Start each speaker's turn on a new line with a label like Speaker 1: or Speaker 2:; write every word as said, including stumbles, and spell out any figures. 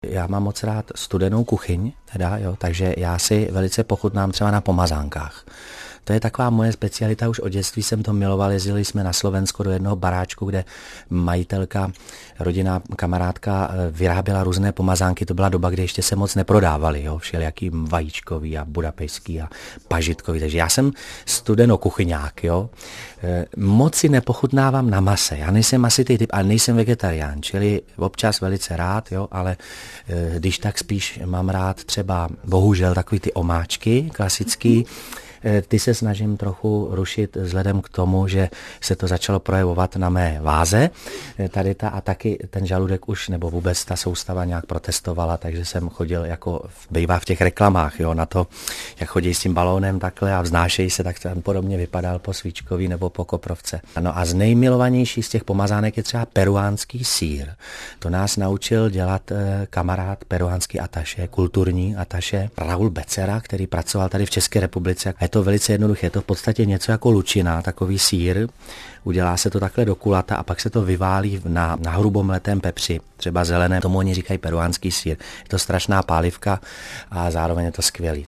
Speaker 1: Já mám moc rád studenou kuchyň, teda, jo, takže já si velice pochutnám třeba na pomazánkách. To je taková moje specialita, už od dětství jsem to miloval, jezdili jsme na Slovensko do jednoho baráčku, kde majitelka, rodinná kamarádka vyráběla různé pomazánky, to byla doba, kdy ještě se moc neprodávaly, jo, všelijaký vajíčkový a budapešský a pažitkový, takže já jsem studenokuchyňák, jo. Moc si nepochutnávám na mase, já nejsem asi ty typ, ale nejsem vegetarián, čili občas velice rád, jo, ale když tak spíš mám rád třeba, bohužel, takový ty omáčky klasický. Ty se snažím trochu rušit vzhledem k tomu, že se to začalo projevovat na mé váze. Tady ta a taky ten žaludek už, nebo vůbec ta soustava nějak protestovala, takže jsem chodil jako bývá v těch reklamách, jo, na to, jak chodí s tím balónem takhle a vznášejí se, tak ten podobně vypadal po svíčkový nebo po koprovce. No a z nejmilovanější z těch pomazánek je třeba peruánský sýr. To nás naučil dělat kamarád peruánský ataše, kulturní ataše, Raul Becera, který pracoval tady v České republice. Je to velice jednoduché, je to v podstatě něco jako lučina, takový sýr, udělá se to takhle do kulata a pak se to vyválí na, na hrubomletém pepři, třeba zelené, tomu oni říkají peruánský sýr. Je to strašná pálivka a zároveň je to skvělý.